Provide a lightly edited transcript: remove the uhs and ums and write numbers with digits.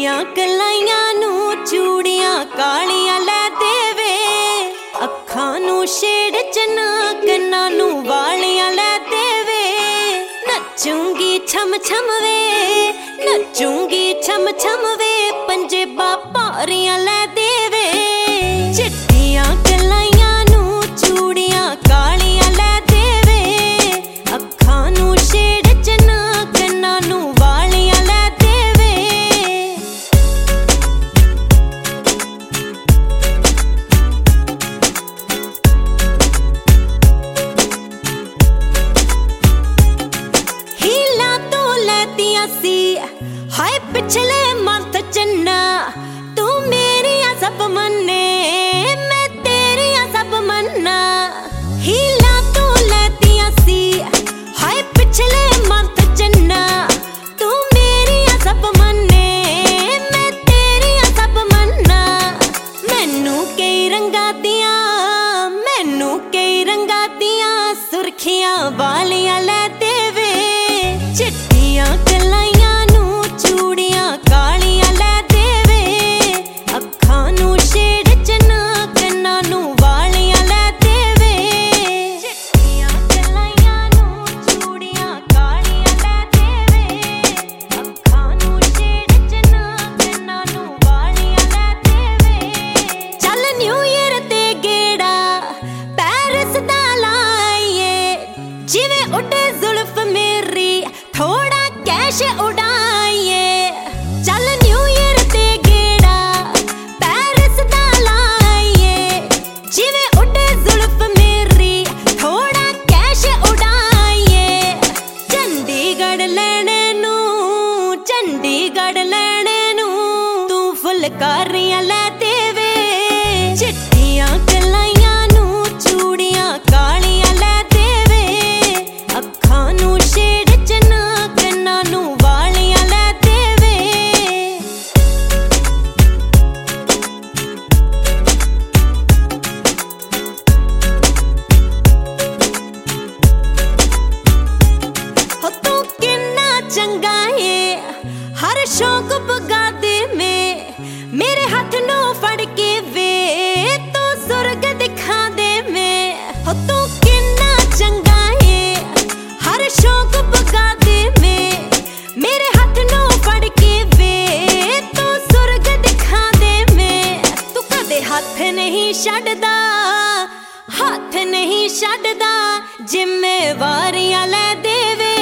चिट्टियां कलाइयां नू चूड़ियां कालियां लै देवे, अखां नू शेड़ चना कन्नां नू वालियां लै देवे। नचूंगी छम छम वे, नचूंगी छम छम वे, पंजेबां भारियां लै देवे। चिट्टियां कलाइयां नू चूड़ियां कालियां लै देवे, अखां नू शेड़ चना कन्नां नू वालियां लै देवे। हीला तो लैतियां सी हाय पिछले मंथ चन्ना, तू मेरियां सब मन्ने मैं तेरियां सब मन्ना। हीला तो लैतियां सी हाय पिछले मंथ चन्ना, तू मेरियां सब मन्ने मैं तेरियां सब मन्ना। मैनू कई रंगा दियां, मैनू कई रंगा दियां सुर्खियां वालियां लै देवे। चिट्टियां कलाइयां नू चूड़ियां कालियां लै देवे, अखां नू शेड़ चना कन्नां नू वालियां लै देवे। चिट्टियां कलाइयां नू चूड़ियां कालियां लै देवे, अखां नू शेड़ चना कन्नां नू वालियां लै देवे। चल न्यू ईयर ते गेड़ा पैरिस दा लाइए, जिवें उड़े जुल्फ मेरी थोड़ा कैश उड़ाइए। चल न्यू ईयर ते गेड़ा पैरिस दा लाइए, जिवें उड़े जुल्फ मेरी थोड़ा कैश उड़ाइए। चंडीगढ़ लैणे नू, चंडीगढ़ लैणे नू तू फुलकारियां लै देवे। चिट्टियां कलाइयां नू चूड़ियां कालियां लै देवे, अखां नू शेड़ चना कन्नां नू वालियां लै देवे। हो तू किन्ना चंगा है हर शौक पुगा दे में, मेरे हाथ नू फड़ के वे तू सुर्ग दिखा दे में। हो तू किन्ना चंगा है हर शौक पुगा दे में, मेरे हाथ नू फड़ के वे तू सुर्ग दिखा दे में। तू कदे हाथ नहीं छड्डदा, हाथ नहीं छड्डदा, जिम्मेवारियां लै देवे।